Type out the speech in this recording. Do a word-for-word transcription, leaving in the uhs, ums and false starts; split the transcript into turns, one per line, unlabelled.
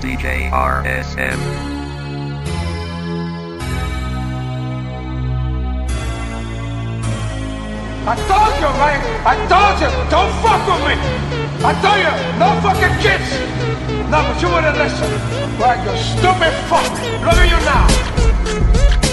D J R S M.
I told you, man! I told you! Don't fuck with me! I told you! No fucking kids! No, but you wouldn't listen. Right, you stupid fuck! Look at you now!